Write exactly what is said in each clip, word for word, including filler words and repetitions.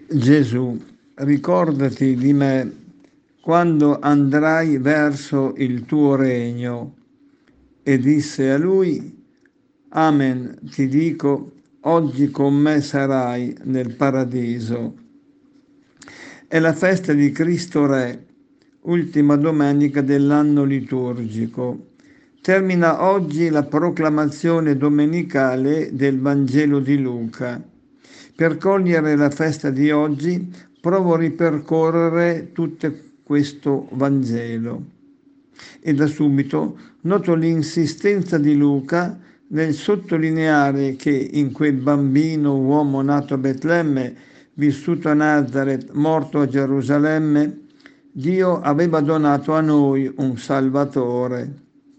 Gesù, ricordati di me quando andrai verso il tuo regno. E disse a lui: Amen, ti dico, oggi con me sarai nel paradiso. È la festa di Cristo Re, ultima domenica dell'anno liturgico. Termina oggi la proclamazione domenicale del Vangelo di Luca. Per cogliere la festa di oggi provo a ripercorrere tutto questo Vangelo. E da subito noto l'insistenza di Luca nel sottolineare che in quel bambino uomo nato a Betlemme, vissuto a Nazareth, morto a Gerusalemme, Dio aveva donato a noi un Salvatore.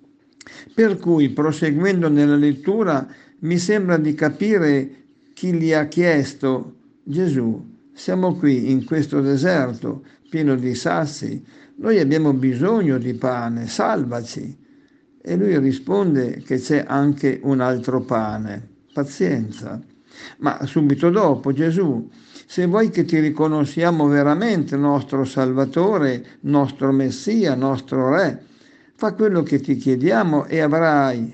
Per cui, proseguendo nella lettura, mi sembra di capire chi gli ha chiesto: Gesù, siamo qui in questo deserto pieno di sassi, noi abbiamo bisogno di pane, salvaci. E lui risponde che c'è anche un altro pane, pazienza. Ma subito dopo Gesù: se vuoi che ti riconosciamo veramente nostro Salvatore, nostro Messia, nostro Re, fa quello che ti chiediamo e avrai.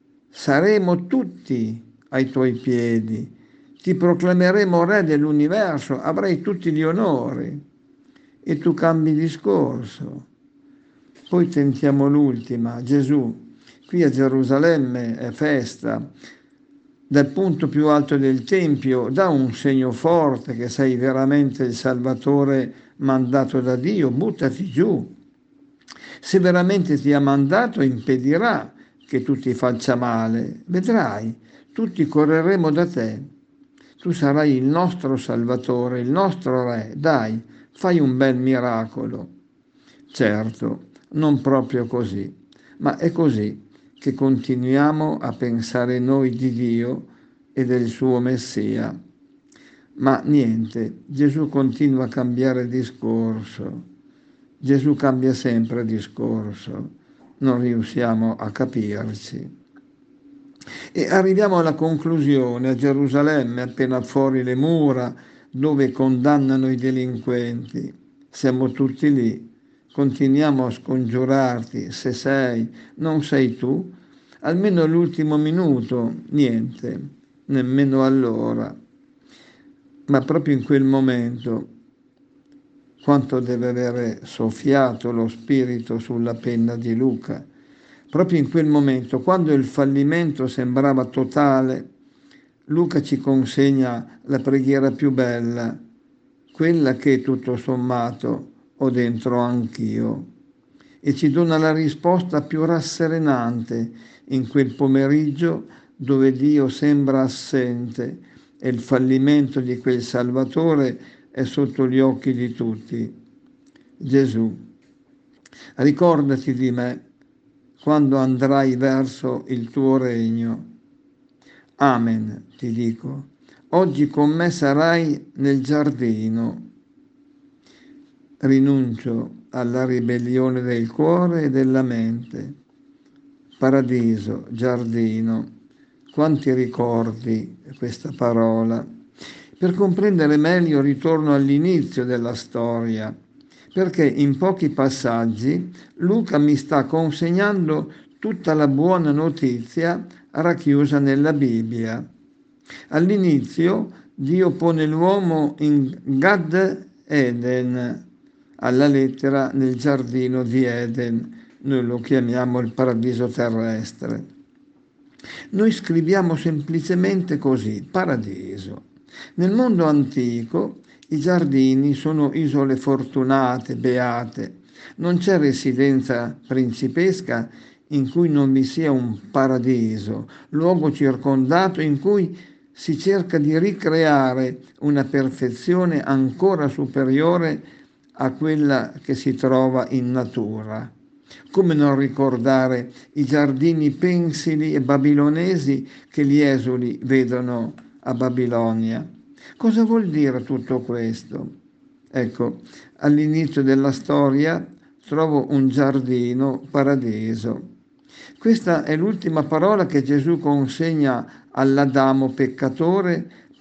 Saremo tutti ai tuoi piedi. Ti proclameremo Re dell'universo, avrai tutti gli onori. E tu cambi discorso. Poi tentiamo l'ultima. Gesù, qui a Gerusalemme è festa. Dal punto più alto del Tempio, dà un segno forte che sei veramente il Salvatore mandato da Dio, buttati giù. Se veramente ti ha mandato, impedirà che tu ti faccia male. Vedrai, tutti correremo da te. Tu sarai il nostro Salvatore, il nostro Re. Dai, fai un bel miracolo. Certo, non proprio così, ma è così che continuiamo a pensare noi di Dio e del suo Messia. Ma niente, Gesù continua a cambiare discorso. Gesù cambia sempre discorso, non riusciamo a capirci. E arriviamo alla conclusione, a Gerusalemme, appena fuori le mura, dove condannano i delinquenti. Siamo tutti lì, continuiamo a scongiurarti, se sei, non sei tu, almeno l'ultimo minuto, niente, nemmeno allora. Ma proprio in quel momento, quanto deve avere soffiato lo spirito sulla penna di Luca. Proprio in quel momento, quando il fallimento sembrava totale, Luca ci consegna la preghiera più bella, quella che tutto sommato ho dentro anch'io, e ci dona la risposta più rasserenante in quel pomeriggio dove Dio sembra assente e il fallimento di quel Salvatore è sotto gli occhi di tutti. Gesù, ricordati di me quando andrai verso il tuo regno. Amen, ti dico. Oggi con me sarai nel giardino. Rinuncio alla ribellione del cuore e della mente. Paradiso, giardino. Quanti ricordi questa parola. Per comprendere meglio ritorno all'inizio della storia, perché in pochi passaggi Luca mi sta consegnando tutta la buona notizia racchiusa nella Bibbia. All'inizio Dio pone l'uomo in Gad Eden, alla lettera nel giardino di Eden, noi lo chiamiamo il paradiso terrestre. Noi scriviamo semplicemente così, paradiso. Nel mondo antico i giardini sono isole fortunate, beate. Non c'è residenza principesca in cui non vi sia un paradiso, luogo circondato in cui si cerca di ricreare una perfezione ancora superiore a quella che si trova in natura. Come non ricordare i giardini pensili e babilonesi che gli esuli vedono a Babilonia? Cosa vuol dire tutto questo? Ecco, all'inizio della storia trovo un giardino, paradiso. Questa è l'ultima parola che Gesù consegna all'Adamo peccatore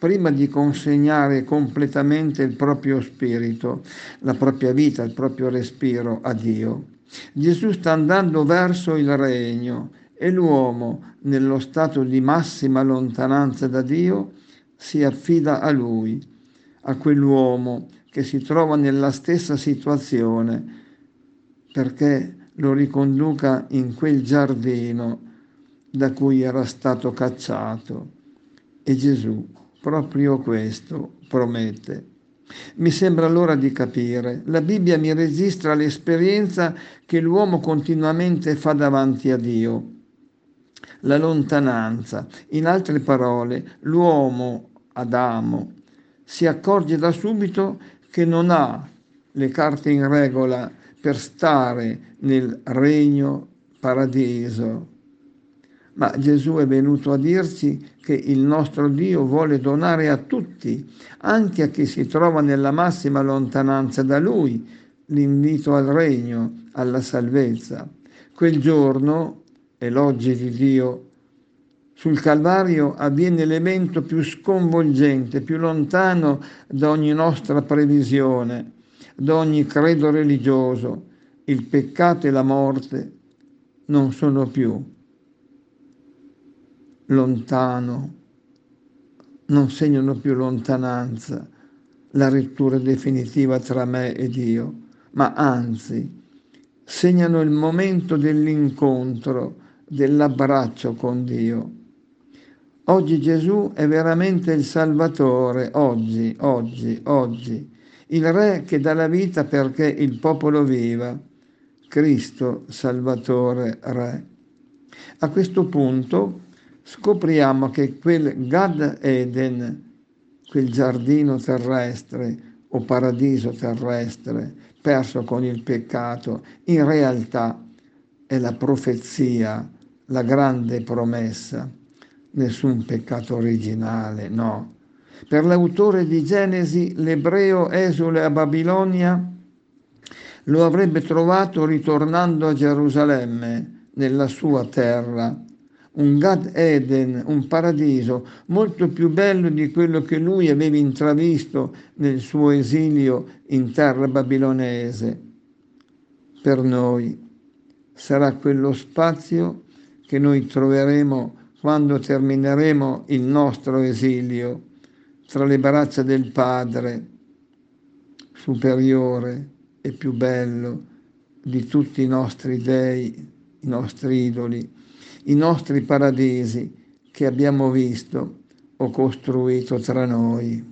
prima di consegnare completamente il proprio spirito, la propria vita, il proprio respiro a Dio. Gesù sta andando verso il regno e l'uomo, nello stato di massima lontananza da Dio, si affida a Lui, a quell'uomo che si trova nella stessa situazione, perché lo riconduca in quel giardino da cui era stato cacciato. E Gesù proprio questo promette. Mi sembra l'ora di capire. La Bibbia mi registra l'esperienza che l'uomo continuamente fa davanti a Dio. La lontananza. In altre parole, l'uomo, Adamo, si accorge da subito che non ha le carte in regola per stare nel regno paradiso. Ma Gesù è venuto a dirci che il nostro Dio vuole donare a tutti, anche a chi si trova nella massima lontananza da Lui, l'invito al regno, alla salvezza. Quel giorno, elogi di Dio, sul Calvario avviene l'evento più sconvolgente, più lontano da ogni nostra previsione, da ogni credo religioso. Il peccato e la morte non sono più lontano, non segnano più lontananza, la rottura definitiva tra me e Dio, ma anzi segnano il momento dell'incontro, dell'abbraccio con Dio. Oggi Gesù è veramente il Salvatore, oggi, oggi, oggi, il Re che dà la vita perché il popolo viva, Cristo Salvatore Re. A questo punto scopriamo che quel Gad Eden, quel giardino terrestre o paradiso terrestre perso con il peccato, in realtà è la profezia, la grande promessa. Nessun peccato originale, no. Per l'autore di Genesi, l'ebreo esule a Babilonia lo avrebbe trovato ritornando a Gerusalemme, nella sua terra. Un Gad Eden, un paradiso molto più bello di quello che lui aveva intravisto nel suo esilio in terra babilonese. Per noi sarà quello spazio che noi troveremo quando termineremo il nostro esilio tra le braccia del Padre, superiore e più bello di tutti i nostri dei, i nostri idoli, i nostri paradisi che abbiamo visto o costruito tra noi.